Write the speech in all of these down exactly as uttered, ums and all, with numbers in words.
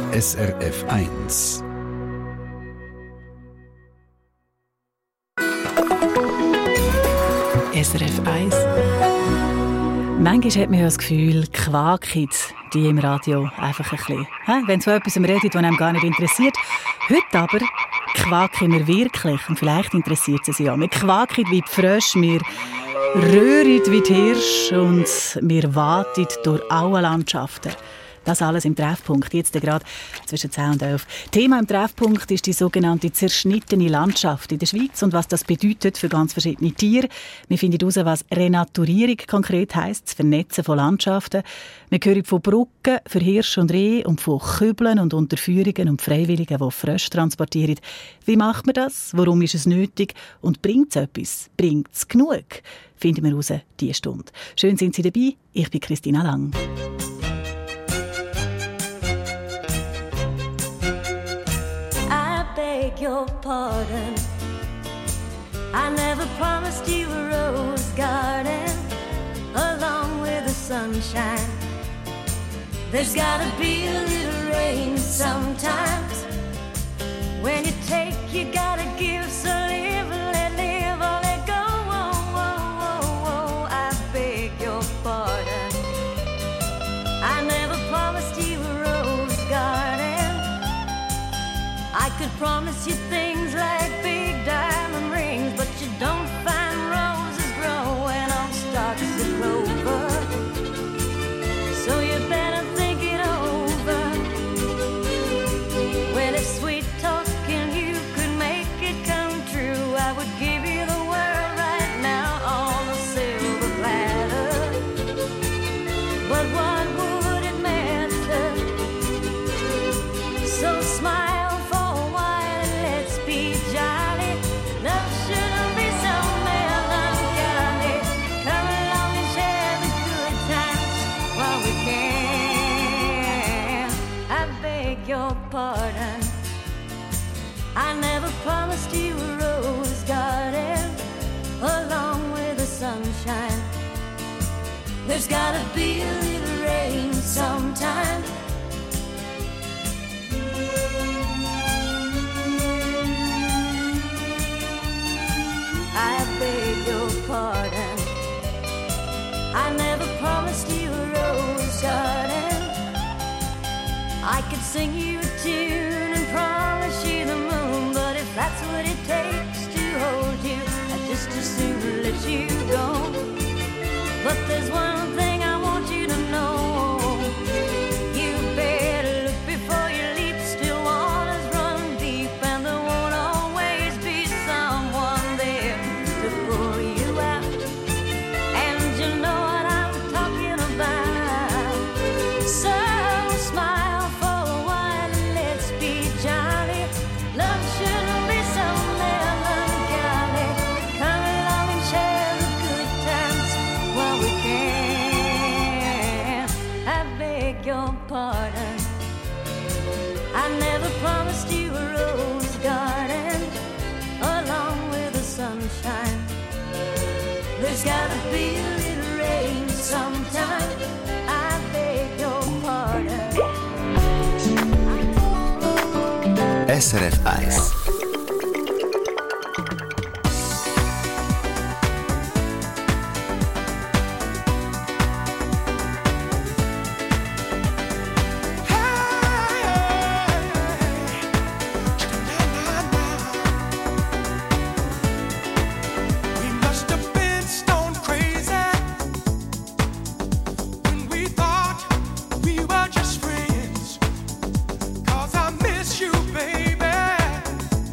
S R F eins. S R F eins. Manchmal hat man ja das Gefühl, quaken die im Radio einfach ein bisschen. Wenn so etwas redet, das einem gar nicht interessiert. Heute aber quaken wir wirklich. Und vielleicht interessiert es Sie ja. Wir quaken wie die Frösche, wir röhren wie die Hirsche und wir waten durch alle Landschaften. Das alles im Treffpunkt, jetzt gerade zwischen zehn und elf. Thema im Treffpunkt ist die sogenannte zerschnittene Landschaft in der Schweiz und was das bedeutet für ganz verschiedene Tiere. Wir finden heraus, was Renaturierung konkret heisst, das Vernetzen von Landschaften. Wir hören von Brücken für Hirsche und Rehe und von Kübeln und Unterführungen und Freiwilligen, die Frösche transportieren. Wie macht man das? Warum ist es nötig? Und bringt es etwas? Bringt es genug? Finden wir heraus diese Stunde. Schön sind Sie dabei. Ich bin Christina Lang. Your pardon. I never promised you a rose garden along with the sunshine. There's gotta be a little rain sometimes. When you take, you gotta give. So live, let live, or let go. Oh, oh, oh, oh. I beg your pardon. I never promised you a rose garden. I could promise you things like big diamond rings, but you don't find roses growing on stalks of clover. So you better think it over. Well, if sweet talking you could make it come true, I would give you the world right now on a silver platter. But what would it matter? So smile. Your pardon. I never promised you a rose garden along with the sunshine. There's gotta be a little rain sometime. I beg your pardon. I never promised you a rose garden. I could sing you a tune and promise you the moon, but if that's what it takes to hold you, I'd just as soon let you go. But there's one thing I want you to know. You better look before you leap. Still waters run deep, and there won't always be someone there to pull you out. And you know what I'm talking about. So smile for a while and let's be jolly. Love shouldn't be so melancholy. Come along and share the good times while we can. I beg your pardon. I never promised you a rose garden along with the sunshine. There's gotta be a little rain sometime. I beg your pardon. S R F eins. Just friends, 'cause I miss you, baby.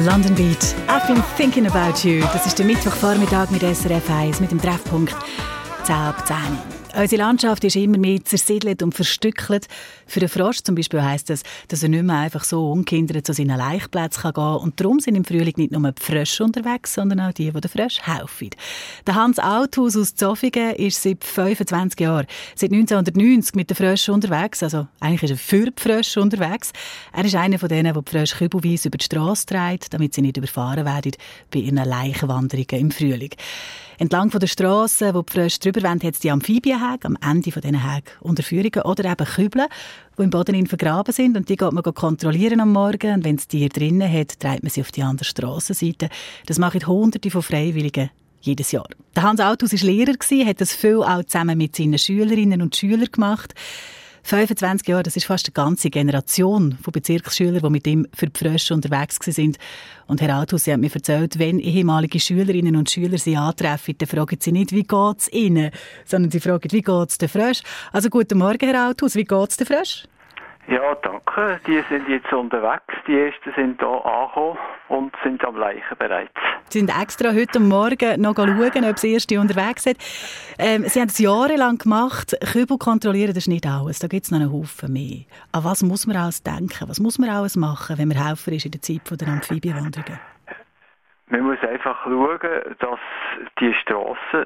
London Beat, I've been thinking about you. Das ist der Mittwochvormittag mit S R F eins, mit dem Treffpunkt zehn ab zehn. Unsere Landschaft ist immer mehr zersiedelt und verstückelt. Für den Frosch zum Beispiel heisst das, dass er nicht mehr einfach so ungehindert zu seinen Laichplätzen gehen kann. Und darum sind im Frühling nicht nur die Frösche unterwegs, sondern auch die, die den Frosch helfen. Der Hans Althaus aus Zofingen ist seit fünfundzwanzig Jahren, seit neunzehnhundertneunzig mit den Fröschen unterwegs. Also eigentlich ist er für die Frösche unterwegs. Er ist einer von denen, der die Frösche kübelweise über die Strasse trägt, damit sie nicht überfahren werden bei ihren Leichenwanderungen im Frühling. Entlang von der Strasse, wo die Frösche drüber wollen, hat es die Amphibienhäge, am Ende dieser Häge Unterführungen oder eben Kübel, die im Boden vergraben sind. Und die geht man kontrollieren am Morgen. Und wenn es Tiere drinnen hat, treibt man sie auf die andere Strassenseite. Das machen Hunderte von Freiwilligen jedes Jahr. Der Hans Althaus war Lehrer, hat das viel auch zusammen mit seinen Schülerinnen und Schülern gemacht. fünfundzwanzig Jahre, das ist fast eine ganze Generation von Bezirksschülern, die mit ihm für die Frösche unterwegs waren. Und Herr Althaus, Sie haben mir erzählt, wenn ehemalige Schülerinnen und Schüler Sie antreffen, dann fragen Sie nicht, wie geht es Ihnen, sondern Sie fragen, wie geht es den Frösch? Also guten Morgen, Herr Althaus, wie geht es den Frösch? Ja, danke. Die sind jetzt unterwegs. Die ersten sind hier angekommen und sind am Leichen bereits. Sie sind extra heute Morgen noch schauen, ob das erste unterwegs sind. Ähm, Sie haben es jahrelang gemacht. Kübel kontrollieren, das ist nicht alles. Da gibt es noch einen Haufen mehr. An was muss man alles denken? Was muss man alles machen, wenn man Helfer ist in der Zeit der Amphibienwanderungen? Man muss einfach schauen, dass die Strassen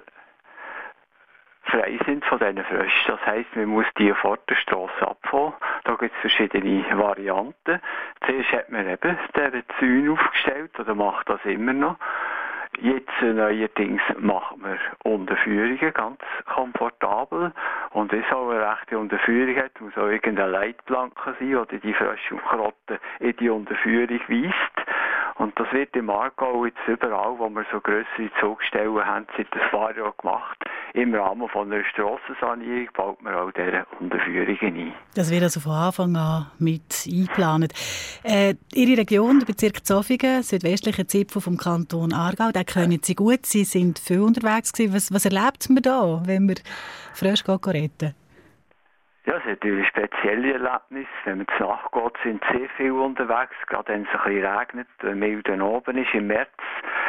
frei sind von diesen Fröschen. Das heisst, man muss die vor der Strasse abfahren. Da gibt es verschiedene Varianten. Zuerst hat man eben diese Zäune aufgestellt oder macht das immer noch. Jetzt neuerdings macht man Unterführungen ganz komfortabel. Und das auch eine rechte Unterführung hat, muss auch irgendeine Leitplanke sein, oder die Frösche und Karotten in die Unterführung weist. Und das wird im Aargau jetzt überall, wo wir so grössere Zugstellen haben, seit ein paar Jahren gemacht. Im Rahmen von einer Strassensanierung baut man auch diese Unterführungen ein. Das wird also von Anfang an mit eingeplant. Äh, Ihre Region, der Bezirk Zofingen, südwestlicher Zipfel vom Kanton Aargau, da können Sie gut. Sie sind viel unterwegs gewesen. Was, was erlebt man da, wenn man Frösche retten? Ja, es ist natürlich ein spezielles Erlebnis. Wenn man zur Nacht geht, sind sehr viele unterwegs. Gerade wenn es ein bisschen regnet, milder oben ist, im März.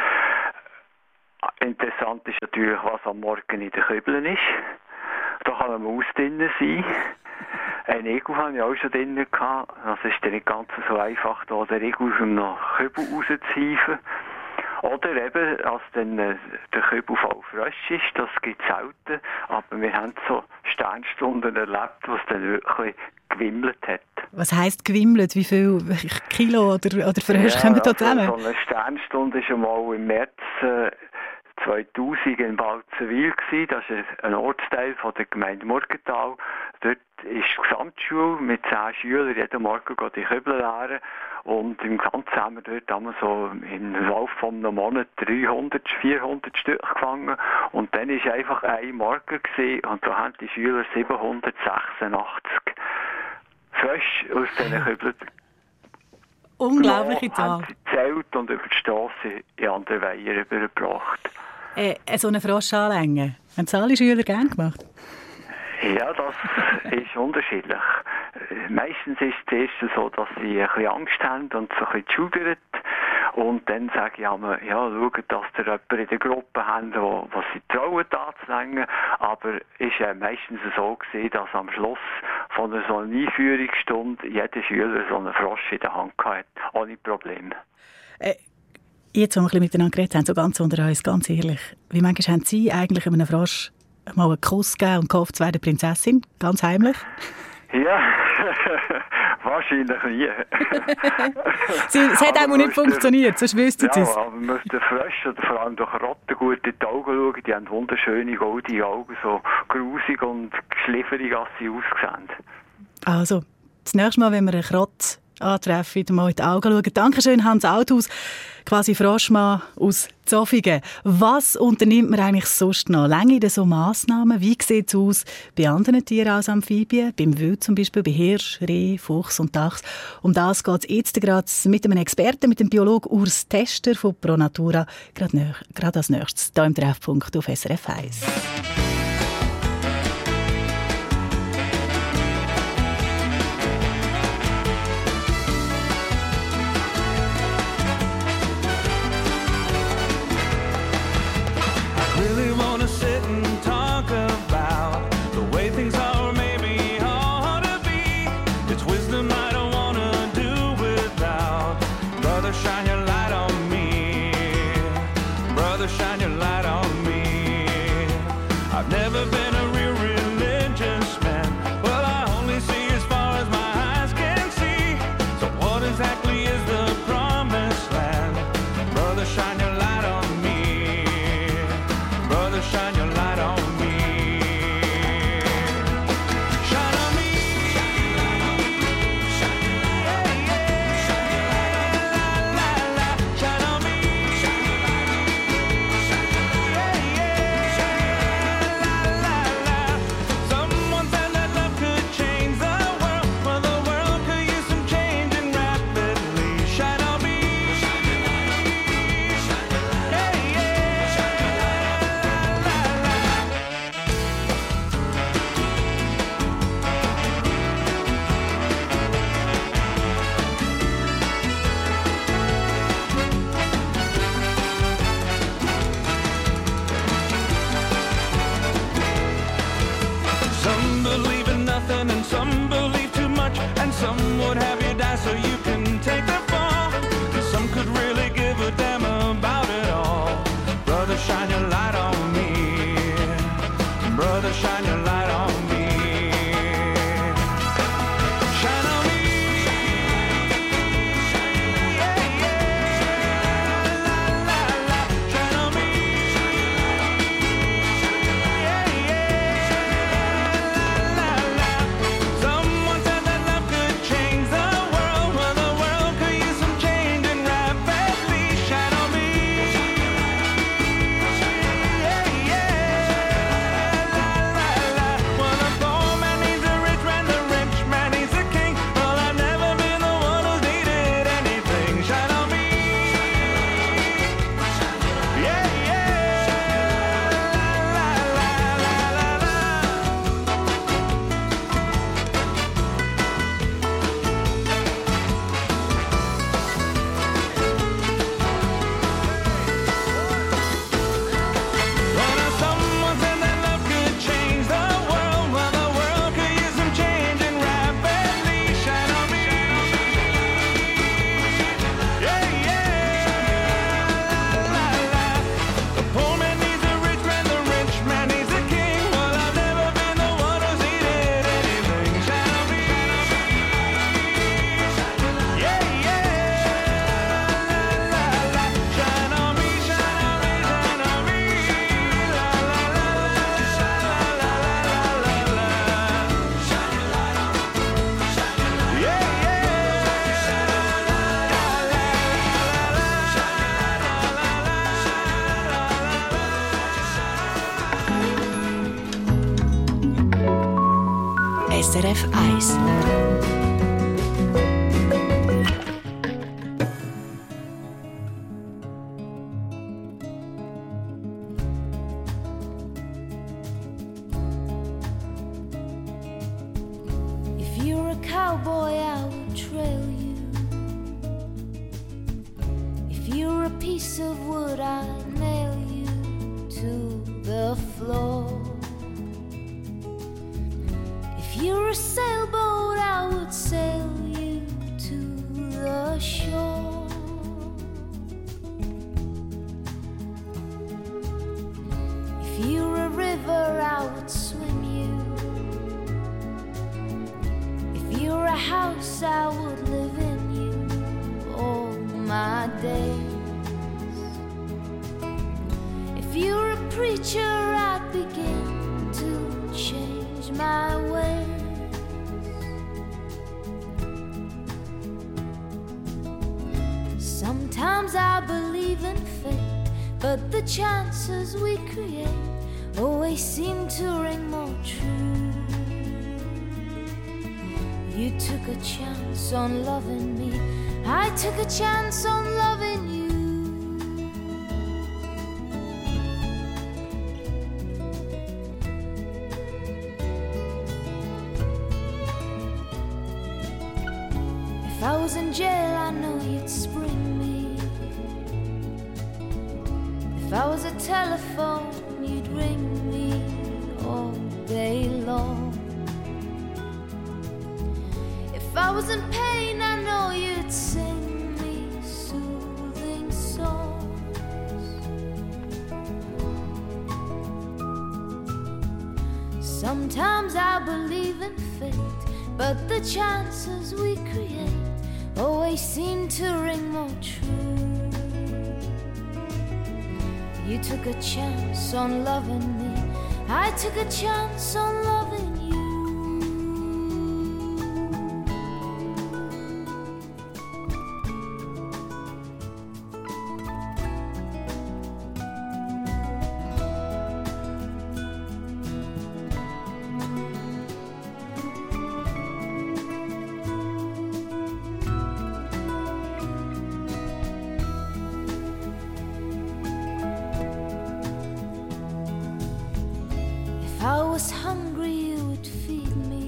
Interessant ist natürlich, was am Morgen in den Kübeln ist. Da kann eine Maus drin sein. Ein Igel hatte ich auch schon drin. Das ist dann nicht ganz so einfach, da den Igel aus dem Kübel rauszuhieven. Oder eben, als dann äh, der Kübel voll frisch ist, das gibt es selten. Aber wir haben so Sternstunden erlebt, wo es dann wirklich gewimmelt hat. Was heisst gewimmelt? Wie viel Kilo oder, oder Frösche ja, kommen da zusammen? Also so eine Sternstunde war schon mal im März äh, zweitausend in Balzenwil. Das ist ein Ortsteil von der Gemeinde Murgenthal. Dort ist die Gesamtschule mit zehn Schülern. Jeden Morgen geht die Kübel leeren. Und im Ganzen haben wir dort haben wir so im Laufe von einem Monat dreihundert, vierhundert Stück gefangen. Und dann war einfach ein Morgen gewesen, und da haben die Schüler siebenhundertsechsundachtzig Frösche aus diesen Kübeln. Unglaubliche Zahl. Zählt und über die Strasse in andere Weiher übergebracht. Äh, so eine Frosch anlängen, haben das alle Schüler gerne gemacht? Ja, das ist unterschiedlich. Meistens ist es erst so, dass sie ein bisschen Angst haben und so ein bisschen schudern. Und dann sage ich einmal, ja, schaut, dass ihr jemanden in der Gruppe habt, wo, wo sie trauen, anzulängen. Aber es war meistens so gewesen, dass am Schluss von so einer Einführungsstunde jeder Schüler so einen Frosch in der Hand hatte, ohne Probleme. Äh, jetzt, wo wir ein bisschen miteinander geredet haben, so ganz unter uns, ganz ehrlich, wie manchmal haben Sie eigentlich einem Frosch mal einen Kuss gegeben und gehofft, es wäre eine Prinzessin, ganz heimlich? Ja, wahrscheinlich nie. Sie, es hat auch nicht funktioniert, sonst wüssten Sie es. Ja, aber man muss den Fröschen oder vor allem den Karotten gut in die Augen schauen. Die haben wunderschöne goldene Augen, so grusig und geschlifferig, als sie aussehen. Also, das nächste Mal, wenn wir einen Krott antreffen, mal in die Augen schauen. Dankeschön, Hans Althaus, quasi Froschmann aus Zofingen. Was unternimmt man eigentlich sonst noch? Länge denn so Massnahmen? Wie sieht es aus bei anderen Tieren als Amphibien? Beim Wild zum Beispiel, bei Hirsch, Reh, Fuchs und Dachs. Um das geht es jetzt gerade mit einem Experten, mit dem Biologen Urs Tester von Pro Natura, gerade, gerade als nächstes hier im Treffpunkt auf S R F eins. Some would have you die so you can take the fall. Some could really give a damn about it all. Brother, shine your light on me. Brother, shine your light on me. Shine on me. Yeah, yeah. La, la, la. Shine on me. Yeah, yeah. La, la, la. Someone said that love could change the world. Well, the world could use some changing rapidly. Shine on me. Yeah, yeah. La, la, la. Well, the poor man needs a rich man, the rich man needs a king. Well, I've never been the one who's needed anything. Shine on me. Yeah, yeah. La, la, la, la, la. Well, now someone said that love could change the world. Well, the world could use some changing rapidly. Shine on me. Yeah, yeah. La, la. The poor man needs a rich man, the rich man needs a king. Well, I've never been the one who's needed anything. Shine on me. Yeah, yeah. La, la, la. Shine on me, shine on me, shine on me. La, la, la, la, la, la, la, la, la. Shine your light on me. Yeah, S R F eins. If you're a cowboy, I will trail you. If you're a piece of wood, I'd nail you to the floor. If you're a sailboat, I would sail you to the shore. If you're a river, I would swim you. If you're a house, I would live in you all my days. If you're a preacher, I'd begin to change my ways. Sometimes I believe in fate, but the chances we create always seem to ring more true. You took a chance on loving me, I took a chance on loving you. If I was in jail, I know you'd spring me. If I was a telephone, you'd ring me all day long. If I was in pain, I know you'd sing me soothing songs. Sometimes I believe in fate, but the chances we create always seem to ring more true. You took a chance on loving me, I took a chance on loving you. If I was hungry, you would feed me.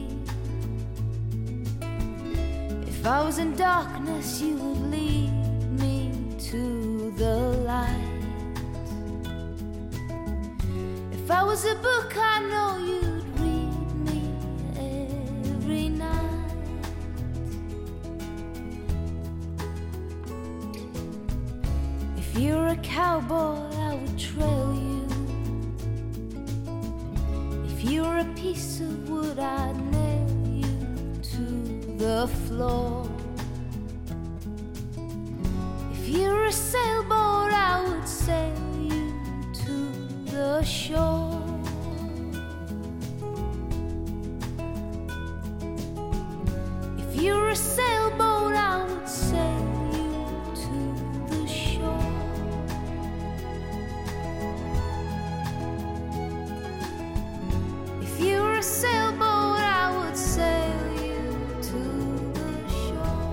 If I was in darkness, you would lead me to the light. If I was a book, I know you'd read me every night. you're a cowboy, I would trail you. If you're a piece of wood, I'd nail you to the floor. If you're a sailboat, I would sail you to the shore. If you're a sailboat, I would sail you to the shore. If you're a sailboat, I would sail you to the shore.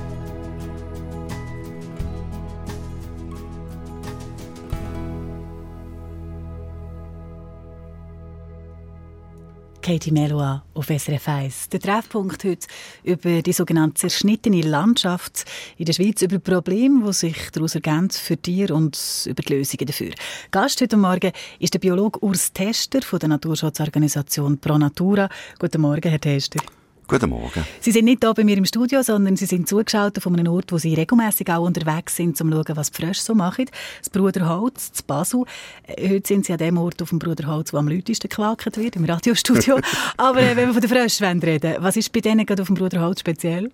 Katie Melua auf S R F eins. Der Treffpunkt heute über die sogenannte zerschnittene Landschaft in der Schweiz, über Probleme, die sich daraus ergeben für Tiere und über die Lösungen dafür. Gast heute Morgen ist der Biologe Urs Tester von der Naturschutzorganisation Pro Natura. Guten Morgen, Herr Tester. Guten Morgen. Sie sind nicht hier bei mir im Studio, sondern Sie sind zugeschaltet von einem Ort, wo Sie regelmässig auch unterwegs sind, um zu schauen, was die Frösche so machen. Das Bruderholz, das Basel. Heute sind Sie an dem Ort auf dem Bruderholz, wo am lautesten gequakt wird, im Radiostudio. Aber äh, wenn wir von den Fröschen reden, was ist bei denen gerade auf dem Bruderholz speziell?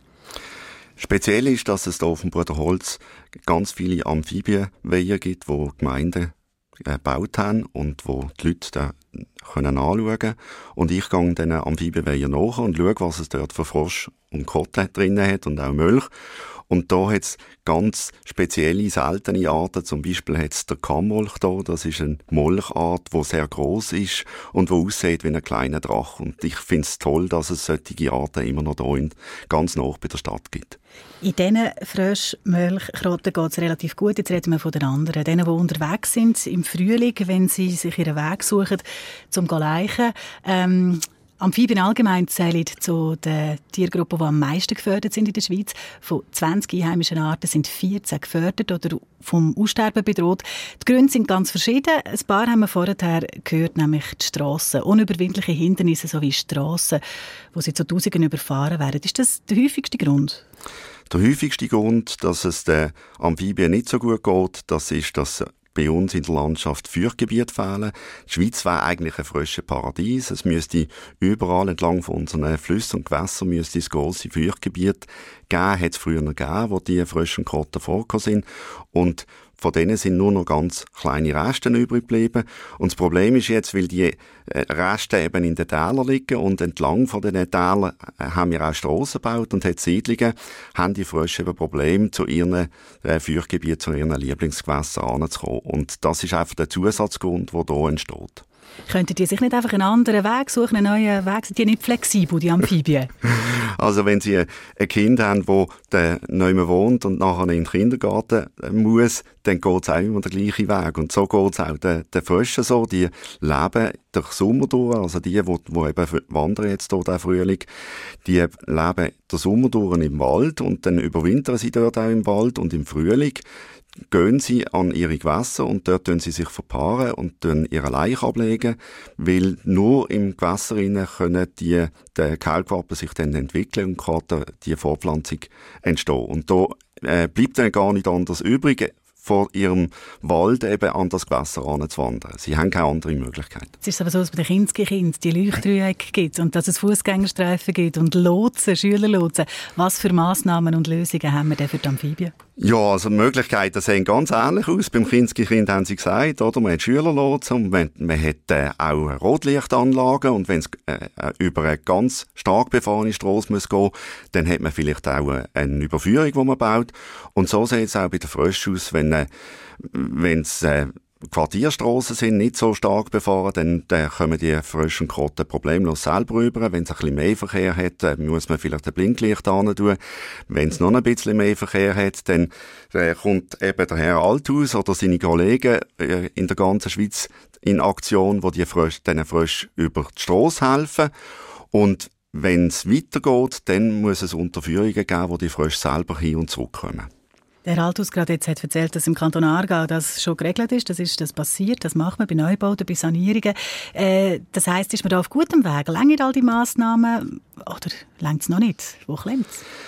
Speziell ist, dass es hier auf dem Bruderholz ganz viele Amphibienweiher gibt, die Gemeinden gebaut haben und wo die Leute da können anschauen. Und ich gehe diesen Amphibienweiher nach und schaue, was es dort für Frosch und Kotelett drin hat und auch Milch. Und da hat es ganz spezielle, seltene Arten. Zum Beispiel hat es der Kammmolch da. Das ist eine Molchart, die sehr gross ist und die aussieht wie ein kleiner Drache. Und ich finde es toll, dass es solche Arten immer noch hier in, ganz nah bei der Stadt gibt. In diesen Fröschen, Milch, Krotten geht es relativ gut. Jetzt reden wir von den anderen. Denen, die unterwegs sind im Frühling, wenn sie sich ihren Weg suchen, zum Laichen. Ähm, Amphibien allgemein zählen zu den Tiergruppen, die am meisten gefördert sind in der Schweiz. Von zwanzig einheimischen Arten sind vierzehn gefördert oder vom Aussterben bedroht. Die Gründe sind ganz verschieden. Ein paar haben wir vorher gehört, nämlich die Strassen. Unüberwindliche Hindernisse sowie Strassen, wo sie zu Tausenden überfahren werden. Ist das der häufigste Grund? Der häufigste Grund, dass es den Amphibien nicht so gut geht, das ist, dass bei uns in der Landschaft Feuchtgebiete fehlen. Die Schweiz wäre eigentlich ein Fröschenparadies. Es müsste überall entlang von unseren Flüssen und Gewässern müsste es grosse Feuchtgebiete geben. Hat es früher noch gegeben, wo die Frösche und Krotten vorgekommen sind. Und von denen sind nur noch ganz kleine Reste übrig geblieben. Und das Problem ist jetzt, weil die Reste eben in den Tälern liegen und entlang von den Tälern haben wir auch Strassen gebaut und hat Siedlungen, haben die Frösche eben Probleme, zu ihren äh, Feuchtgebieten, zu ihren Lieblingsgewässern heranzukommen. Und das ist einfach der Zusatzgrund, der hier entsteht. Könnten die sich nicht einfach einen anderen Weg suchen, einen neuen Weg? Sind die nicht flexibel, die Amphibien? Also wenn Sie ein Kind haben, das nicht mehr wohnt und nachher in den Kindergarten muss, dann geht es auch immer den gleichen Weg. Und so geht es auch den, den Fröschen so. Die leben den Sommer durch, also die, die, die eben wandern jetzt hier den Frühling, die leben den Sommer durch im Wald und dann überwintern sie dort auch im Wald und im Frühling gehen sie an ihre Gewässer und dort tun sie sich verpaaren und tun ihre Laich ablegen, weil nur im Gewässer können die, die Kaulquappen sich dann entwickeln und kann die Fortpflanzung entstehen. Und da äh, bleibt dann gar nicht anders übrig, vor ihrem Wald eben an das Gewässer heranzuwandern. Sie haben keine andere Möglichkeit. Es ist aber so, dass bei den Kinski-Kind die Leuchtdreiecke gibt und dass es Fußgängerstreifen gibt und Lotsen, Schülerlotsen. Was für Massnahmen und Lösungen haben wir denn für die Amphibien? Ja, also die Möglichkeiten sehen ganz ähnlich aus. Beim Kinski-Kind haben sie gesagt, oder? Man hat Schülerlotsen und man, man hat äh, auch Rotlichtanlagen und wenn es äh, über eine ganz stark befahrene Strasse muss gehen, dann hat man vielleicht auch äh, eine Überführung, die man baut. Und so sieht es auch bei den Fröschen aus, wenn äh, wenn es äh, Quartierstrassen sind, nicht so stark befahren, dann, dann kommen die Frösche und Krotten problemlos selber rüber. Wenn es ein bisschen mehr Verkehr hat, dann muss man vielleicht ein Blinklicht hin tun. Wenn es noch ein bisschen mehr Verkehr hat, dann äh, kommt eben der Herr Althaus oder seine Kollegen äh, in der ganzen Schweiz in Aktion, wo die Frösche, diesen Fröschen über die Strasse helfen. Und wenn es weitergeht, dann muss es Unterführungen geben, wo die Frösche selber hin und zurückkommen. Der Althaus gerade jetzt hat erzählt, dass im Kanton Aargau das schon geregelt ist. Das ist das passiert. Das macht man bei Neubauten, bei Sanierungen. Äh, das heisst, ist man da auf gutem Weg? Reichen all die Massnahmen oder reicht es noch nicht? Wo klemmt es?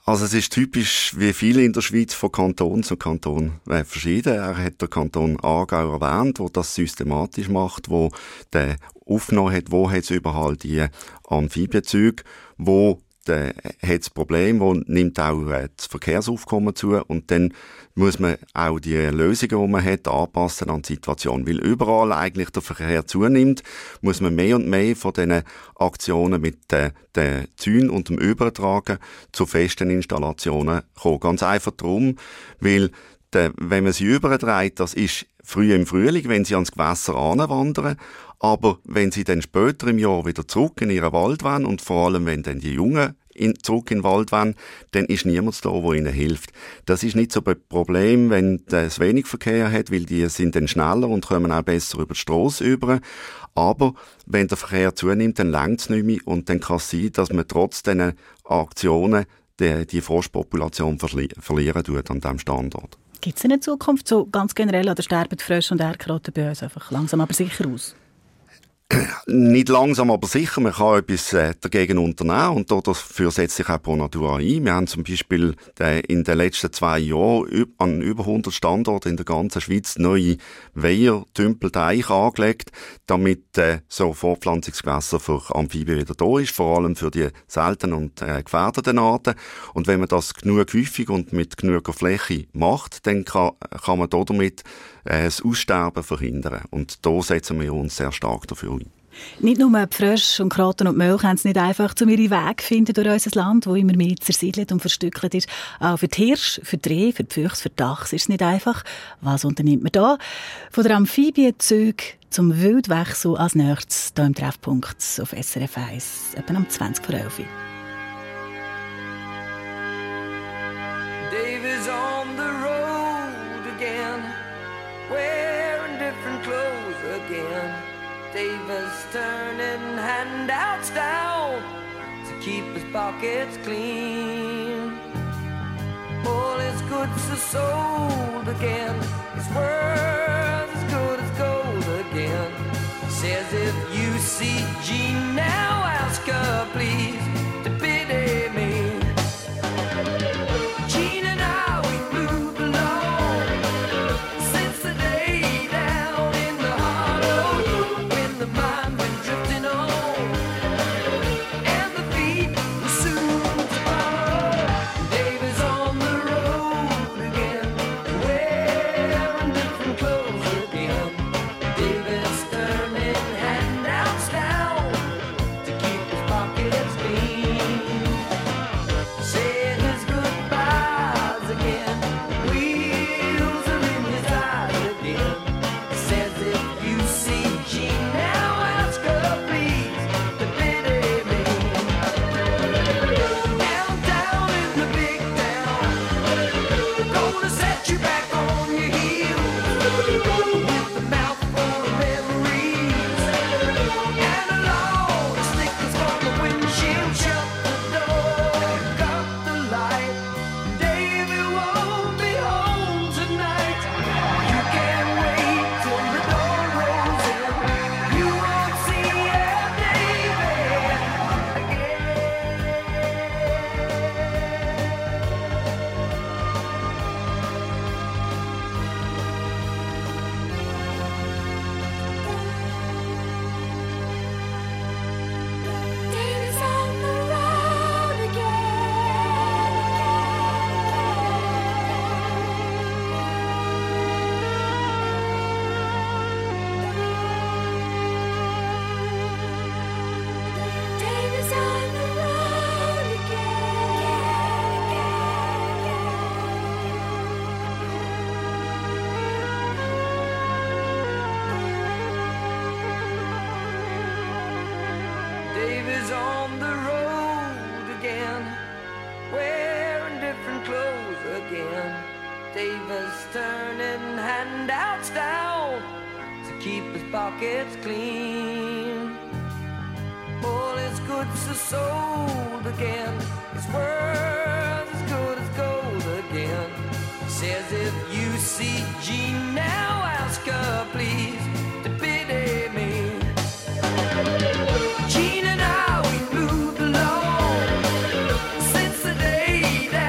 Also es ist typisch, wie viele in der Schweiz, von Kanton zu Kanton äh, verschieden. Er hat den Kanton Aargau erwähnt, wo das systematisch macht, wo der aufgenommen hat, wo hat es überall die Amphibienzüge, wo der hat das Problem, wo nimmt auch äh, das Verkehrsaufkommen zu, und dann muss man auch die Lösungen, die man hat, anpassen an die Situation. Weil überall eigentlich der Verkehr zunimmt, muss man mehr und mehr von diesen Aktionen mit äh, den Zäunen und dem Übertragen zu festen Installationen kommen. Ganz einfach darum, weil der, wenn man sie überträgt, das ist früh im Frühling, wenn sie ans Gewässer anwandern, aber wenn sie dann später im Jahr wieder zurück in ihren Wald wollen, und vor allem, wenn dann die Jungen in, zurück in den Wald wollen, dann ist niemand da, der ihnen hilft. Das ist nicht so ein Problem, wenn es wenig Verkehr hat, weil die sind dann schneller und kommen auch besser über die Strasse über. Aber wenn der Verkehr zunimmt, dann reicht es nicht mehr, und dann kann es sein, dass man trotz diesen Aktionen die, die Frostpopulation verli- verlieren tut an diesem Standort. Gibt es in der Zukunft so ganz generell, oder sterben die Frösche und Erdkröten bei uns einfach langsam aber sicher aus? Nicht langsam, aber sicher. Man kann etwas äh, dagegen unternehmen, und dafür setzt sich auch Pro Natura ein. Wir haben zum Beispiel äh, in den letzten zwei Jahren üb- an über hundert Standorten in der ganzen Schweiz neue Weiher, Tümpel, Teiche angelegt, damit äh, so Fortpflanzungsgewässer für Amphibien wieder da ist, vor allem für die seltenen und äh, gefährdeten Arten. Und wenn man das genug häufig und mit genug Fläche macht, dann kann, kann man damit äh, das Aussterben verhindern. Und da setzen wir uns sehr stark dafür ein. Nicht nur die Frösche und Krotten und die Möwen haben es nicht einfach, um ihre Wege zu finden durch unser Land, das immer mehr zersiedelt und verstückelt ist. Auch für die Hirsche, für die Rehe, für die Füchse, für die Dachse ist es nicht einfach. Was unternimmt man da? Von der Amphibienzüge zum Wildwechsel als nächstes hier im Treffpunkt auf S R F eins, etwa am zwanzig vor elf. Dave is on the road again, wearing different clothes again. Dave is turning handouts down to keep his pockets clean. All his goods are sold again, his worth as good as gold again. Says if you see Jean now, ask her please to pity me. Jean and I, we moved along since the day down in the hollow, when the mind went drifting on and the feet were soon to follow. Dave is on the road again, wearing different clothes again. Dave is turning handouts down to keep his pockets clean. Saying his goodbyes again, wheels are in his eyes again. Says if you see Jean now, ask her please to pity me. Down, down in the big town, gonna set you back on your heels with a mouthful of memories and a load of stickers on the windshield. Shut the door, cut the light. Davey won't be home tonight. You can't wait till the door rolls in. You won't see Davey again. Davey's on the road again. Davey's on the road again. Dave is on the road again, wearing different clothes again. Dave is turning handouts down to keep his pockets clean. All his goods are sold again, his worth as good as gold again. Says if you see Jean now, ask her please to pity me. Jean and I, we moved along since the day that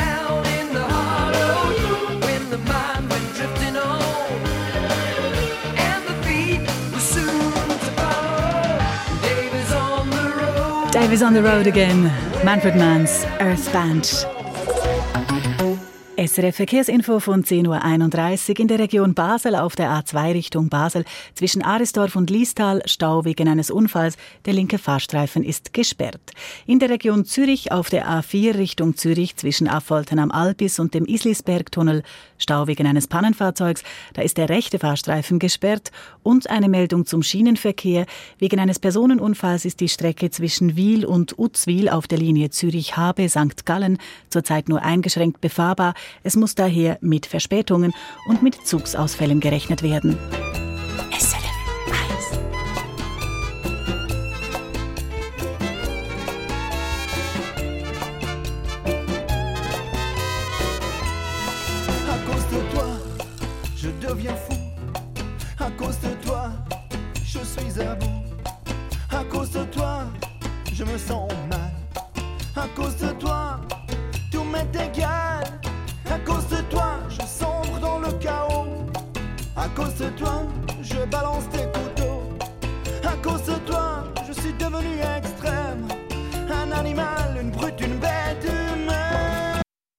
Dave is on the road again. Manfred Mann's Earth Band. S R F Verkehrsinfo von zehn Uhr einunddreißig in der Region Basel auf der A zwei Richtung Basel. Zwischen Arisdorf und Liestal Stau wegen eines Unfalls. Der linke Fahrstreifen ist gesperrt. In der Region Zürich auf der A vier Richtung Zürich zwischen Affolten am Albis und dem Islisbergtunnel Stau wegen eines Pannenfahrzeugs. Da ist der rechte Fahrstreifen gesperrt. Und eine Meldung zum Schienenverkehr. Wegen eines Personenunfalls ist die Strecke zwischen Wil und Uzwil auf der Linie Zürich-Habe-Sankt Gallen zurzeit nur eingeschränkt befahrbar. Es muss daher mit Verspätungen und mit Zugsausfällen gerechnet werden. S R F eins. À cause de toi, je deviens fou. À cause de toi, je suis à bout. À cause de toi, je me sens mal. À cause de toi, tout m'est égal. À cause de toi, je sombre dans le chaos. À cause de toi, je balance des couteaux. À cause de toi, je suis devenu extrême. Un animal, une brute, une bête humaine.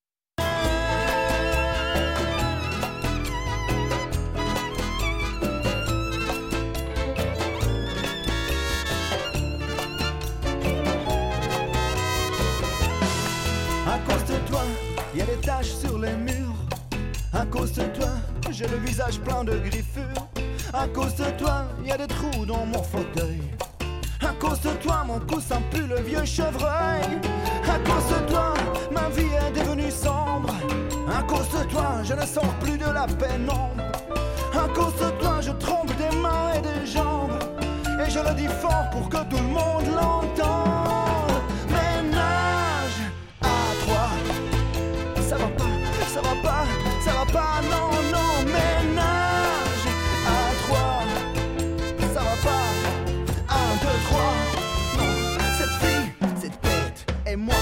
À cause de toi, il y a des taches sur les murs. À cause de toi, j'ai le visage plein de griffures. À cause de toi, il y a des trous dans mon fauteuil. À cause de toi, mon coussin pue le vieux chevreuil. À cause de toi, ma vie est devenue sombre. À cause de toi, je ne sors plus de la pénombre. À cause de toi, je trompe des mains et des jambes. Et je le dis fort pour que tout le monde l'entende. Ménage à trois. Ça va pas, ça va pas, ça va pas, non, non, ménage à trois. Ça va pas, un, deux, trois, non, cette fille, cette bête et moi.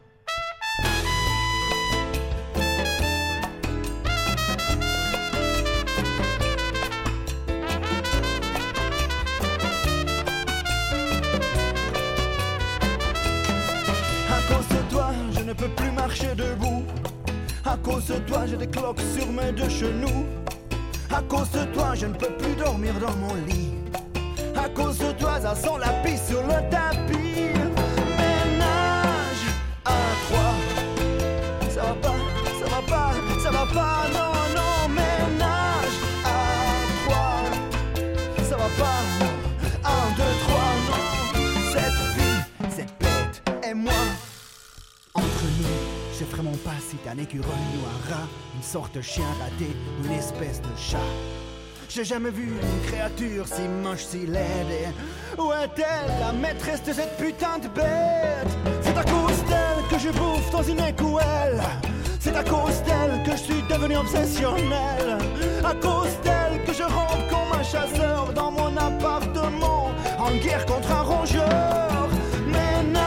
À cause de toi, je ne peux plus marcher debout. À cause de toi, j'ai des cloques sur mes deux genoux. À cause de toi, je ne peux plus dormir dans mon lit. À cause de toi, ça sent la pisse sur le tapis. Ménage à trois. Ça va pas, ça va pas, ça va pas, non, non. Ménage à trois. Ça va pas, non. Un, deux, trois, non. Cette fille, cette bête et moi. Entre nous, je sais vraiment pas si t'es un écureuil ou un rat, une sorte de chien raté ou une espèce de chat. J'ai jamais vu une créature si moche, si laide. Et où est-elle, la maîtresse de cette putain de bête? C'est à cause d'elle que je bouffe dans une écouelle. C'est à cause d'elle que je suis devenu obsessionnel. À cause d'elle que je rampe comme un chasseur dans mon appartement, en guerre contre un rongeur. Ménage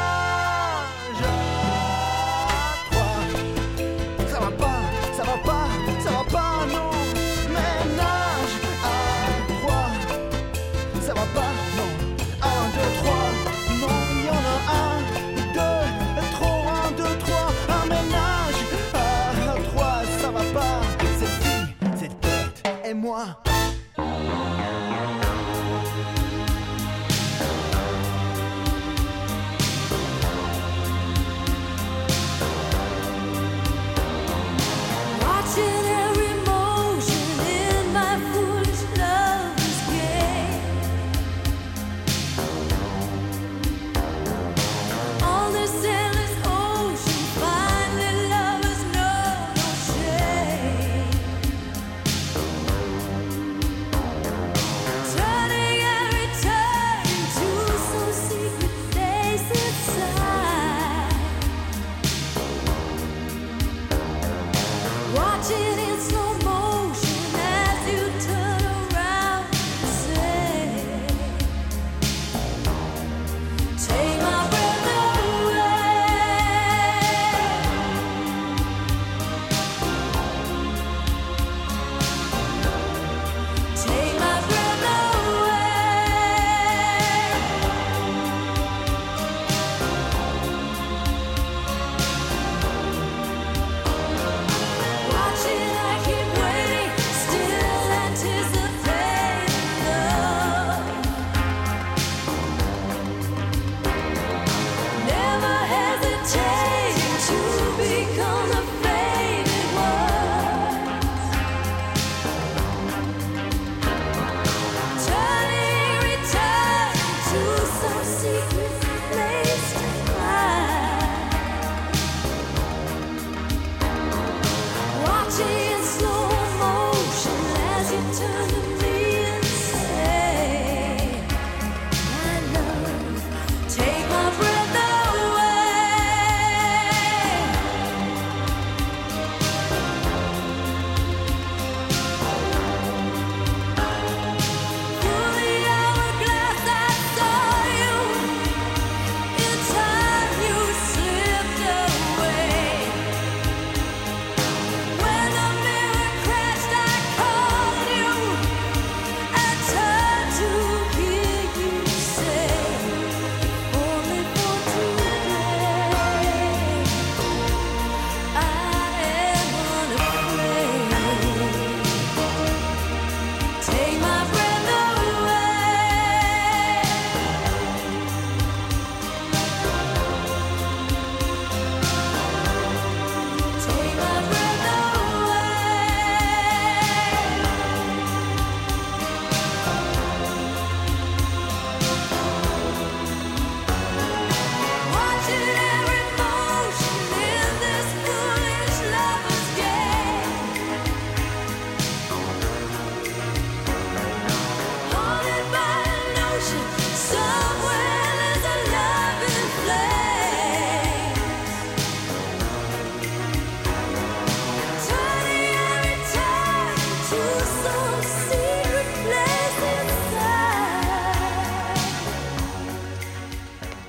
à trois. Ça va pas, ça va pas, ça va pas, non. Ménage à trois. Ça va pas, non. Un, deux, trois, non. Il y en a un, deux, trop, un, deux, trois. Un ménage à trois. Ça va pas. Cette fille, cette bête et moi.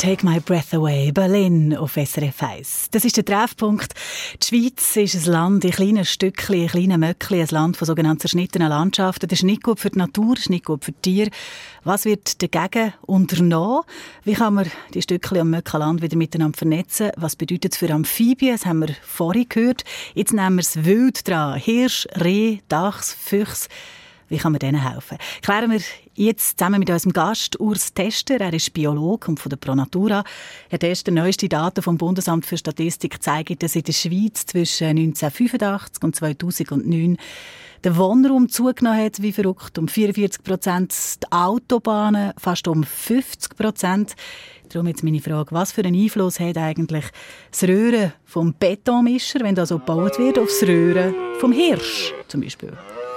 «Take My Breath Away», Berlin auf S R F eins. Das ist der Treffpunkt. Die Schweiz ist ein Land in kleinen Stückchen, in kleinen Möckchen, ein Land von sogenannten zerschnittenen Landschaften. Das ist nicht gut für die Natur, das ist nicht gut für die Tiere. Was wird dagegen unternommen? Wie kann man die Stückchen am Möckenland wieder miteinander vernetzen? Was bedeutet es für Amphibien? Das haben wir vorhin gehört. Jetzt nehmen wir es wild dran. Hirsch, Reh, Dachs, Füchse. Wie kann man denen helfen? Klären wir jetzt zusammen mit unserem Gast Urs Tester. Er ist Biologe und von der Pro Natura. Herr Tester, neueste Daten vom Bundesamt für Statistik zeigen, dass in der Schweiz zwischen neunzehnhundertfünfundachtzig und zweitausendneun der Wohnraum zugenommen hat, wie verrückt, um vierundvierzig Prozent, die Autobahnen fast um fünfzig Prozent. Darum jetzt meine Frage, was für einen Einfluss hat eigentlich das Röhren vom Betonmischer, wenn das so gebaut wird, auf das Röhren vom Hirsch zum Beispiel?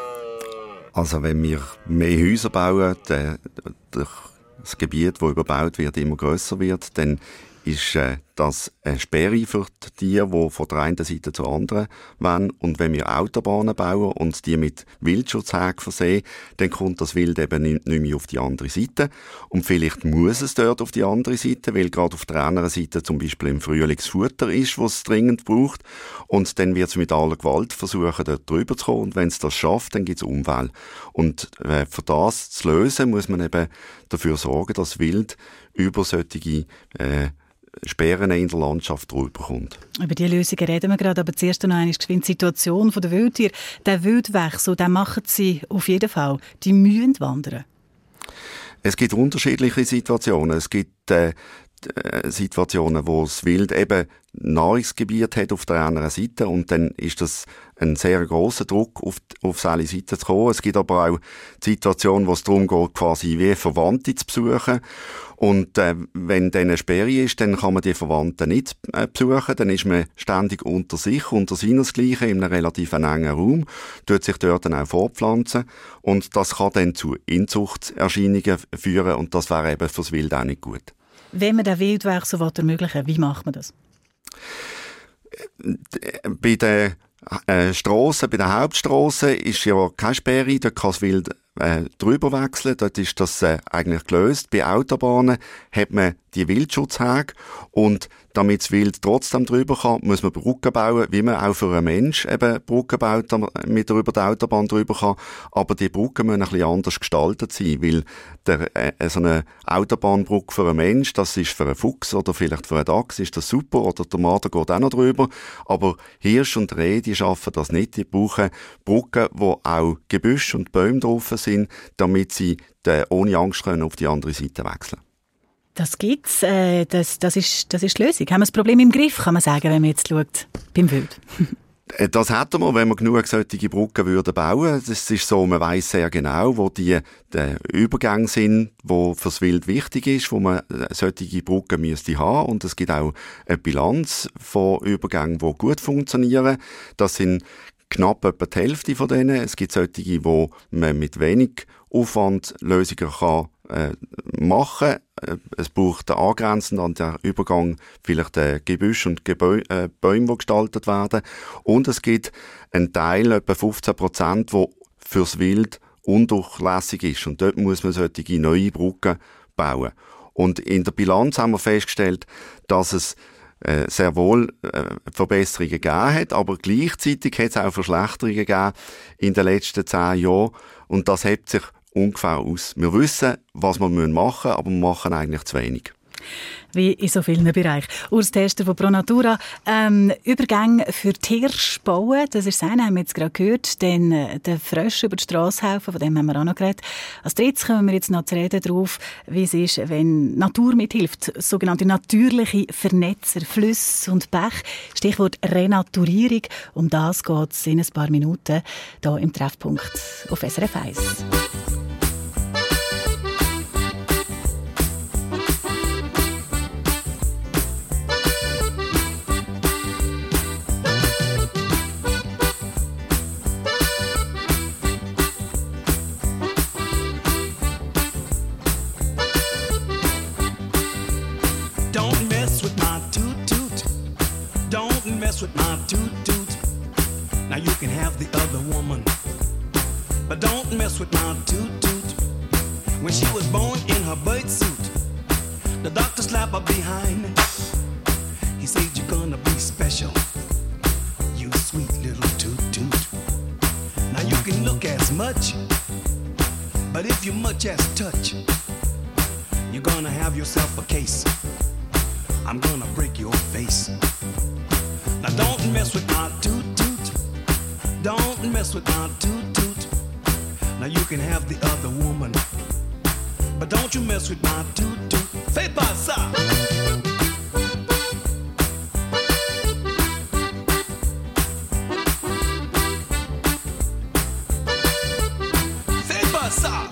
Also wenn wir mehr Häuser bauen, der, der, das Gebiet, das überbaut wird, immer grösser wird, dann ist äh, das eine Sperre für die Tiere, die von der einen Seite zur anderen wollen. Und wenn wir Autobahnen bauen und die mit Wildschutzhägen versehen, dann kommt das Wild eben nicht mehr auf die andere Seite. Und vielleicht muss es dort auf die andere Seite, weil gerade auf der anderen Seite zum Beispiel im Frühling das Futter ist, was es dringend braucht. Und dann wird es mit aller Gewalt versuchen, dort drüber zu kommen. Und wenn es das schafft, dann gibt es Unfälle. Und äh, für das zu lösen, muss man eben dafür sorgen, dass Wild über solche äh, Sperren in der Landschaft rüberkommt. Über diese Lösungen reden wir gerade, aber zuerst noch einmal die Situation der Wildtiere. Der Wildwechsel, den machen sie auf jeden Fall. Die müssen wandern. Es gibt unterschiedliche Situationen. Es gibt äh, Situationen, wo das Wild eben Nahrungsgebiet hat auf der anderen Seite und dann ist das ein sehr grosser Druck, auf, auf seine Seite zu kommen. Es gibt aber auch Situationen, wo es darum geht, quasi wie Verwandte zu besuchen. Und äh, wenn dann eine Sperre ist, dann kann man die Verwandten nicht äh, besuchen. Dann ist man ständig unter sich, unter seinesgleichen, in einem relativ engen Raum, tut sich dort dann auch fortpflanzen. Und das kann dann zu Inzuchtserscheinungen führen und das wäre eben fürs Wild auch nicht gut. Wenn man den Wildwechsel ermöglichen will, wie macht man das? Bei den äh, Strassen, bei den Hauptstrassen ist ja keine Sperre, dort kann das Wild äh, drüber wechseln, dort ist das äh, eigentlich gelöst. Bei Autobahnen hat man die Wildschutzhäge und damit das Wild trotzdem drüber kann, muss man Brücken bauen, wie man auch für einen Mensch eben Brücken baut, damit er über die Autobahn drüber kann. Aber die Brücken müssen ein bisschen anders gestaltet sein, weil der, äh, so eine Autobahnbrücke für einen Mensch, das ist für einen Fuchs oder vielleicht für einen Dachs, ist das super, oder der Marder geht auch noch drüber. Aber Hirsch und Reh, die schaffen das nicht. Die brauchen Brücken, wo auch Gebüsch und Bäume drauf sind, damit sie äh, ohne Angst können auf die andere Seite wechseln. Das gibt's. Äh, das, das, ist, das ist die Lösung. Haben wir das Problem im Griff, kann man sagen, wenn man jetzt schaut, beim Wild? Das hätten wir, wenn wir genug solche Brücken würden bauen. Das ist so, man weiss sehr genau, wo die, die Übergänge sind, wo fürs Wild wichtig ist, wo man solche Brücken müsste haben. Und es gibt auch eine Bilanz von Übergängen, die gut funktionieren. Das sind knapp etwa die Hälfte von denen. Es gibt solche, wo man mit wenig Aufwand Lösungen kann äh, machen. Es braucht angrenzend an den Übergang vielleicht äh, Gebüsch und Gebäu äh, Bäume, die gestaltet werden. Und es gibt einen Teil, etwa fünfzehn Prozent, der fürs Wild undurchlässig ist. Und dort muss man solche neue Brücken bauen. Und in der Bilanz haben wir festgestellt, dass es äh, sehr wohl äh, Verbesserungen gegeben hat, aber gleichzeitig hat es auch Verschlechterungen gegeben in den letzten zehn Jahren. Und das hebt sich ungefähr aus. Wir wissen, was wir machen müssen, aber wir machen eigentlich zu wenig. Wie in so vielen Bereichen. Urs Tester von Pro Natura. Ähm, Übergänge für die Hirsche bauen, das ist das eine, haben wir jetzt gerade gehört. Dann äh, den Frösch über die Strasse helfen, von dem haben wir auch noch geredet. Als drittes kommen wir jetzt noch zu reden darauf, wie es ist, wenn Natur mithilft. Sogenannte natürliche Vernetzer, Flüsse und Bäche. Stichwort Renaturierung. Um das geht es in ein paar Minuten hier im Treffpunkt auf S R F eins. With my toot toot. Now you can have the other woman, but don't mess with my toot toot. When she was born in her birth suit, The doctor slapped her behind. He said, you're gonna be special, you sweet little toot toot. Now you can look as much, but if you much as touch, you're gonna have yourself a case. I'm gonna break your face. Now don't mess with my toot toot. Don't mess with my toot toot. Now you can have the other woman, but don't you mess with my toot toot. Fais pas ça. Fais pas ça.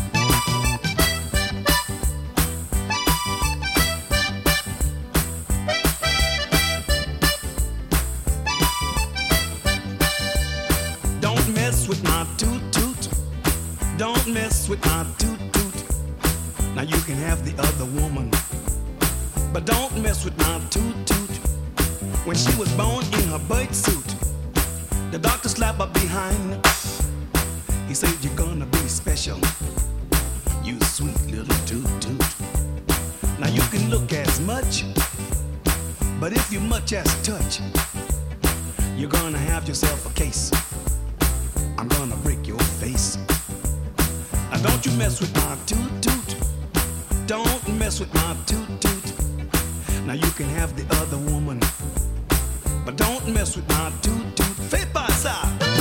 Don't mess with my toot toot. Don't mess with my toot toot. Now you can have the other woman, but don't mess with my toot toot. When she was born in her birth suit, the doctor slapped her behind. He said, you're gonna be special, you sweet little toot toot. Now you can look as much, but if you much as touch, you're gonna have yourself a case. I'm gonna break your face. Now don't you mess with my toot toot. Don't mess with my toot toot. Now you can have the other woman, but don't mess with my toot toot. Fais pas ça.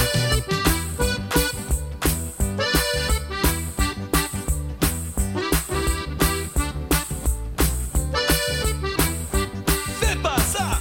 Fais pas ça.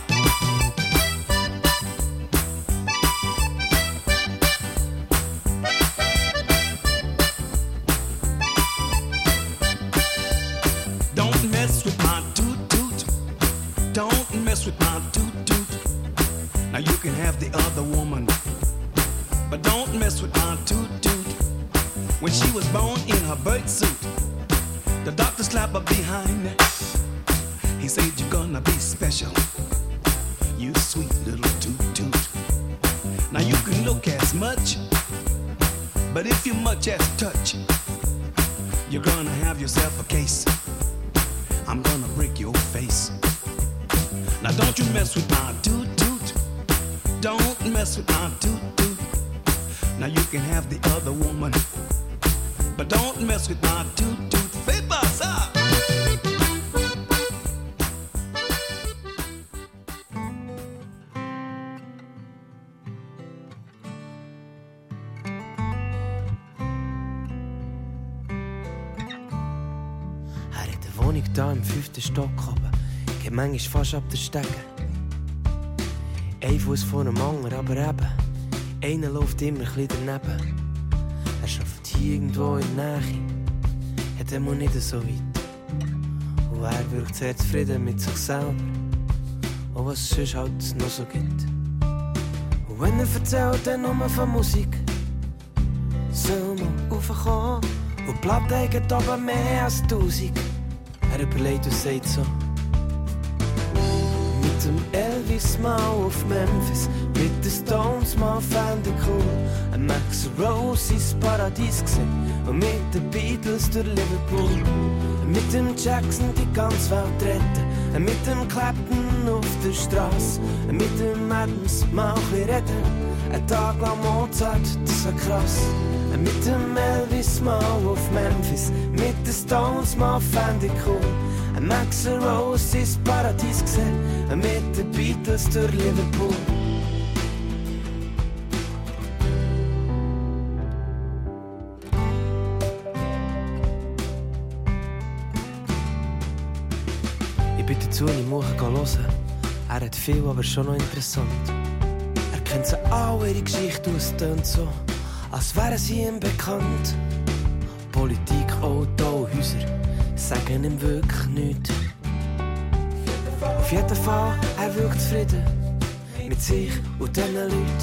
Don't mess with my toot toot. Don't mess with my toot toot. Now you can have the other woman, but don't mess with my toot toot. When she was born in her birth suit, the doctor slapped her behind. He said, you're gonna be special, you sweet little toot toot. Now you can look as much, but if you much as touch, you're gonna have yourself a case. I'm gonna break your face. Now don't you mess with my toot toot. Don't mess with my toot toot. Now you can have the other woman, but don't mess with my toot toot. Fais pas ça. Er hat eine Wohnung da im fünften Stock oben. Geht manchmal fast ab der Stege. Ein Fuß vor dem anderen, aber eben, einer läuft immer ein bisschen daneben. Er arbeitet hier irgendwo in der Nähe, hat einmal nicht so weit. Und er wirkt sehr zufrieden mit sich selber, auch was es sonst halt noch so gibt. Und wenn er erzählt, dann nur von Musik, soll man raufkommen. Und die Platte geht aber mehr als tausend. Er überlegt und sagt so: mit dem Elvis mal auf Memphis, mit den Stones mal fände ich cool. Ein Max Rose ins Paradies gesehen und mit den Beatles durch Liverpool. Mit dem Jackson die ganze Welt retten, mit dem Clapton auf der Straße, mit dem Adams mal ein bisschen reden. Ein Tag lang Mozart, das war krass. Mit dem Elvis mal auf Memphis, mit den Stones mal fände ich cool. Ein Max Rose ins Paradies gesehen, mit den Beatles durch Liverpool. Ich bin dazu in die Muche hören. Er hat viel, aber schon noch interessant. Er kennt sie alle, ihre Geschichte, und es tönt so, als wären sie ihm bekannt. Politik, Auto, Häuser sagen ihm wirklich nichts. Auf jeden Fall, er wirkt zufrieden mit sich und diesen Leuten.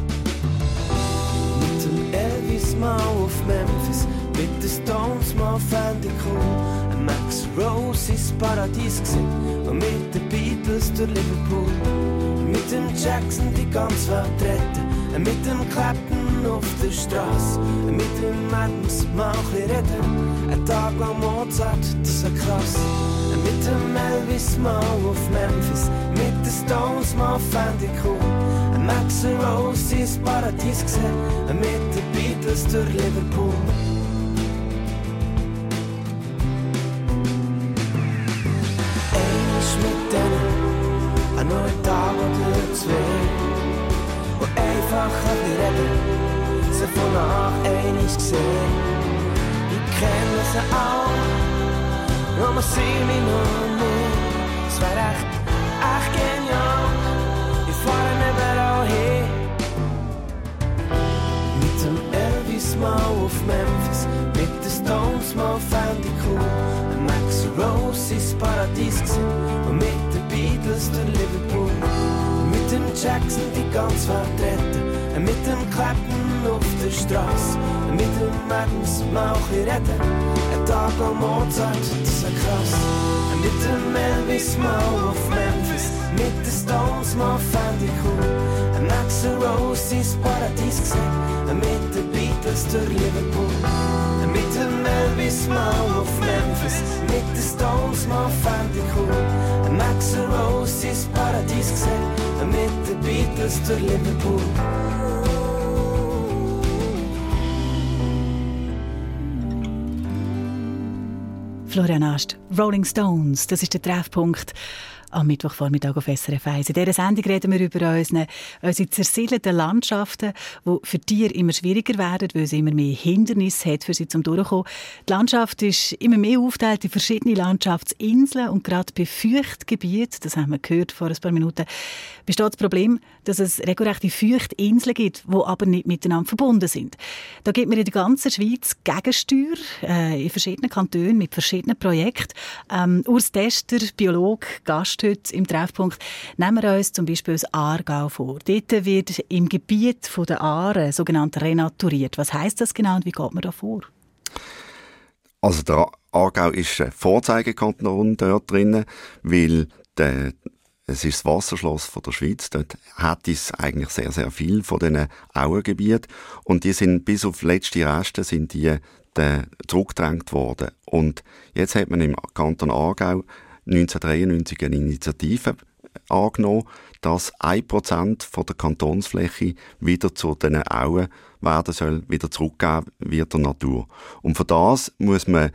Mit dem Elvis mal auf Memphis, mit den Stones mal fände ich cool. Ein Max Rose ins Paradies gesehen und mit den Beatles durch Liverpool. Mit dem Jackson die ganze Welt retten, mit dem Clapton auf der Straße, mit dem Adams mal ein bisschen reden. Ein Tag lang Mozart, das war krass. Mit Mit dem Elvis mal auf Memphis, mit den Stones mal fänd ich cool. Ein Max Rose ins Paradies gesehen, mit den Beatles durch Liverpool. Einmal mit denen, an nur ein Tag oder zwei, wo einfach ein bisschen reden, sie von nach einmal gesehen. Ich kenne sie auch, nur man sieht mich noch nicht. Es wär echt, echt genial, wir fahren überall hin. Mit dem Elvis mal auf Memphis, mit den Stones mal fänd ich cool. Ein Max Rose ins Paradies gesehen und mit den Beatles durch Liverpool. Mit dem Jackson die ganz Welt retten, mit dem Clapton auf der Straße, mit dem Magnus mal ein bisschen reden. Ein Tag am Mozart, das ist krass. Mit dem Elvis mal auf Memphis, mit den Stones mal fänd ich cool. Ein Max Rose ins Paradies gesehen, mit den Beatles durch Liverpool. Mit dem Elvis mal auf Memphis, mit den Stones mal fänd ich cool. Ein Max Rose ins Paradies gesehen, mit den Beatles durch Liverpool. Florian Ast, Rolling Stones, das ist der Treffpunkt am Mittwochvormittag auf S R F eins. In dieser Sendung reden wir über unsere, unsere zersiedelten Landschaften, die für Tiere immer schwieriger werden, weil sie immer mehr Hindernisse hat, für sie zum Durchkommen. Die Landschaft ist immer mehr aufgeteilt in verschiedene Landschaftsinseln und gerade bei Feuchtgebieten, das haben wir gehört vor ein paar Minuten, besteht das Problem, dass es regelrechte Feuchtinseln gibt, die aber nicht miteinander verbunden sind. Da gibt man in der ganzen Schweiz Gegensteuer äh, in verschiedenen Kantonen mit verschiedenen Projekten. Ähm, Urs Tester, Biologe, Gast heute im Treffpunkt. Nehmen wir uns zum Beispiel das Aargau vor. Dort wird im Gebiet der Aare sogenannt renaturiert. Was heisst das genau und wie geht man da vor? Also der Aargau ist ein Vorzeigekanton dort drin, weil der Es ist das Wasserschloss von der Schweiz. Dort hat es eigentlich sehr, sehr viel von diesen Auengebieten. Und die sind bis auf letzte Reste sind die de, zurückgedrängt worden. Und jetzt hat man im Kanton Aargau neunzehnhundertdreiundneunzig eine Initiative angenommen, dass ein Prozent von der Kantonsfläche wieder zu diesen Auen werden soll, wieder zurückgeben wird der Natur. Und für das muss man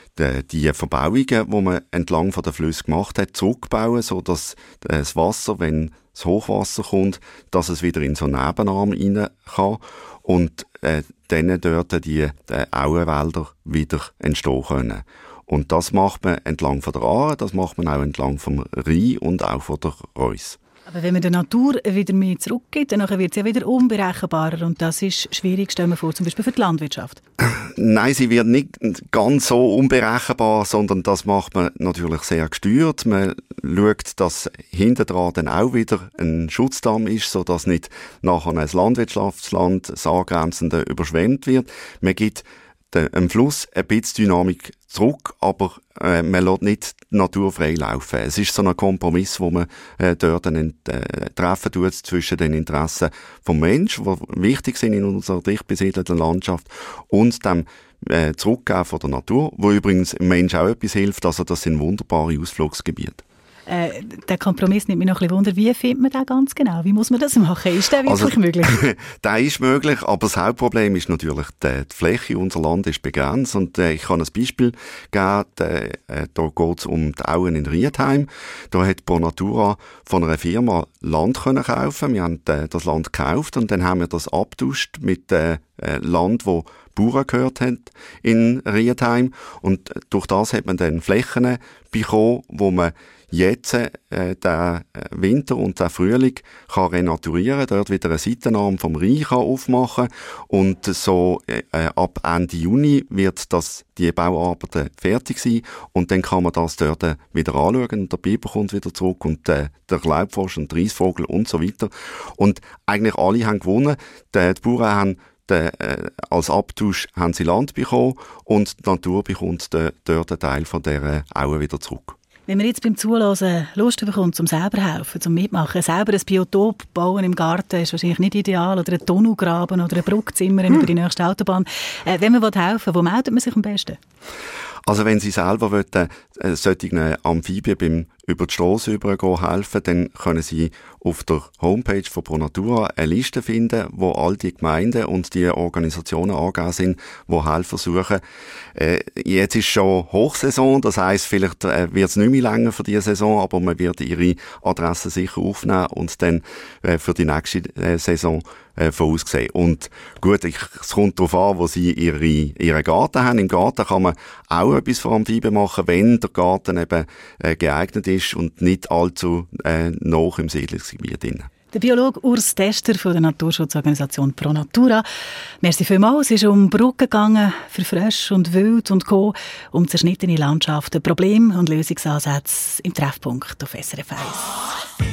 die Verbauungen, die man entlang von der Flüsse gemacht hat, zurückbauen, sodass das Wasser, wenn das Hochwasser kommt, dass es wieder in so einen Nebenarm rein kann und äh, dann dort die, die Auenwälder wieder entstehen können. Und das macht man entlang von der Aare, das macht man auch entlang vom Rhein und auch von der Reuss. Aber wenn man der Natur wieder mehr zurückgibt, dann wird sie ja wieder unberechenbarer und das ist schwierig, stellen wir vor, zum Beispiel für die Landwirtschaft. Nein, sie wird nicht ganz so unberechenbar, sondern das macht man natürlich sehr gesteuert. Man schaut, dass hinten dran dann auch wieder ein Schutzdamm ist, sodass nicht nachher ein Landwirtschaftsland, das angrenzende, überschwemmt wird. Man gibt dem Fluss ein bisschen Dynamik zurück, aber äh, man lässt nicht die Natur frei laufen. Es ist so ein Kompromiss, wo man äh, dort einen, äh, treffen tut zwischen den Interessen vom Menschen, die wichtig sind in unserer dicht besiedelten Landschaft, und dem äh, Zurückgeben von der Natur, wo übrigens dem Menschen auch etwas hilft. Also das sind wunderbare Ausflugsgebiete. Äh, der Kompromiss nimmt mich noch ein bisschen Wunder. Wie findet man den ganz genau? Wie muss man das machen? Ist der wirklich also, möglich? Der ist möglich, aber das Hauptproblem ist natürlich, die, die Fläche unserer Land ist begrenzt. Und äh, ich kann ein Beispiel geben. Äh, da geht es um die Auen in Rietheim. Da hat Bonatura von einer Firma Land können kaufen. Wir haben äh, das Land gekauft und dann haben wir das abgetauscht mit äh, Land, wo Bauern gehört haben in Rietheim. Und durch das hat man dann Flächen bekommen, wo man jetzt äh, den Winter und den Frühling kann renaturieren, dort wieder einen Seitenarm vom Rhein kann aufmachen und so äh, ab Ende Juni wird das, die Bauarbeiten fertig sein und dann kann man das dort wieder anschauen und der Biber kommt wieder zurück und äh, der Laubfrosch und der Reisvogel und so weiter. Und eigentlich alle haben gewonnen. Die, die Bauern haben De, äh, als Abtausch haben sie Land bekommen und die Natur bekommt de, dort einen Teil von dieser Aue wieder zurück. Wenn man jetzt beim Zuhören Lust bekommt, zum selber helfen, zum Mitmachen, selber ein Biotop bauen im Garten ist wahrscheinlich nicht ideal, oder einen Tunnel graben oder eine Brücke zimmern hm. über die nächste Autobahn. Äh, wenn man helfen will, wo meldet man sich am besten? Also wenn Sie selber wollen, äh, solchen Amphibien beim über die Strasse übergehen helfen, dann können Sie auf der Homepage von Pro Natura eine Liste finden, wo all die Gemeinden und die Organisationen angegeben sind, die Helfer suchen. Äh, jetzt ist schon Hochsaison, das heisst, vielleicht äh, wird es nicht mehr länger für diese Saison, aber man wird Ihre Adresse sicher aufnehmen und dann äh, für die nächste äh, Saison äh, voraussehen. Und gut, ich, es kommt darauf an, wo Sie ihre, Ihren Garten haben. Im Garten kann man auch etwas für Amphibien machen, wenn der Garten eben äh, geeignet ist und nicht allzu äh, nah im Siedlungsgebiet drin. Der Biologe Urs Tester von der Naturschutzorganisation Pro Natura. Merci vielmals. Es ist um Brücken gegangen, für Frösche und Wild und Co., um zerschnittene Landschaften, Probleme und Lösungsansätze im Treffpunkt auf S R F eins.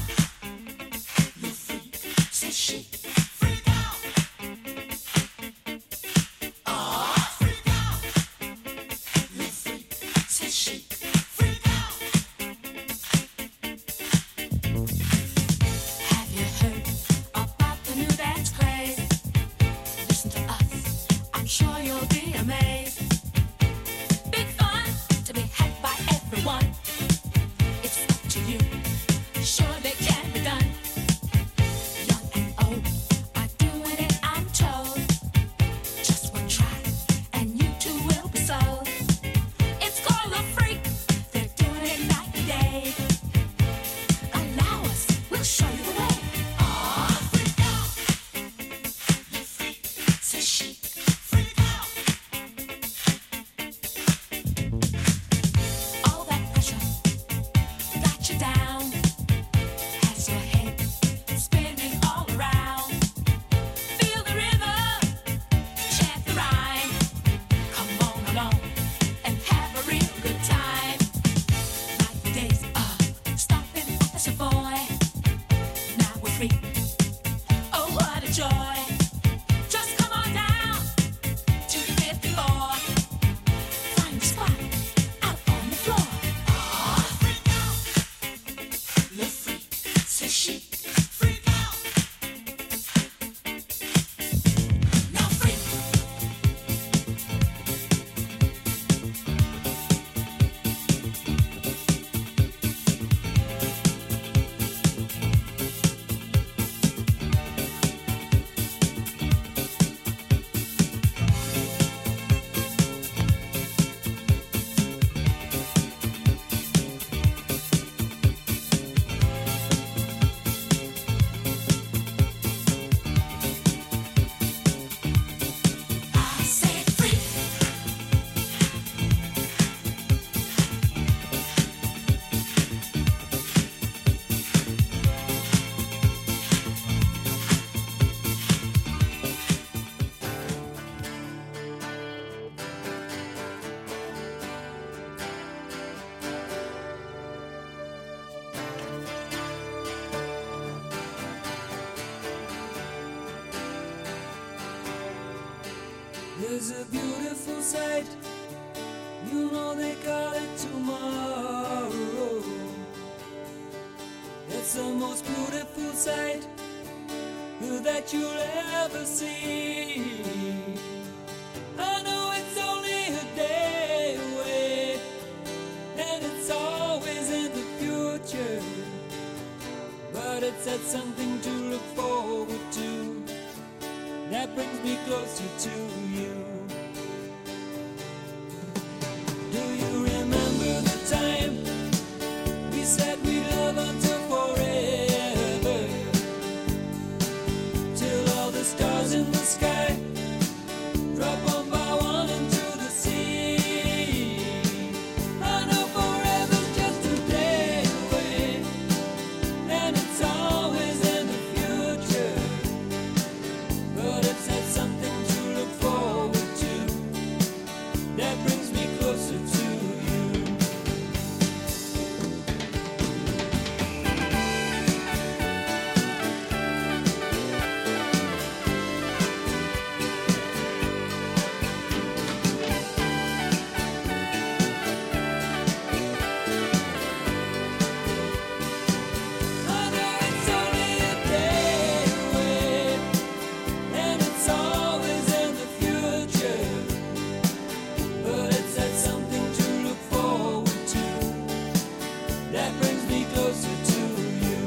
There's a beautiful sight, you know they call it tomorrow. It's the most beautiful sight that you'll ever see. I know it's only a day away, and it's always in the future, but it's that something to look forward to that brings me closer to you. Do you remember the time we said we love until forever, till all the stars in the sky drop one by one into the sea? I know forever's just a day away, and it's always in the future, but it's that something to look forward that brings me closer to you.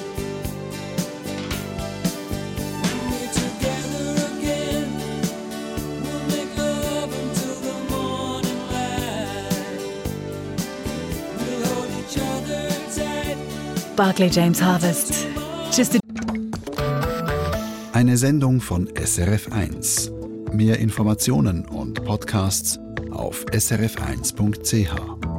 When we're together again, we'll make love until the morning light. We'll hold each other tight. Barclay James Harvest. Just a Eine Sendung von S R F eins. Mehr Informationen und Podcasts auf s r f eins punkt c h.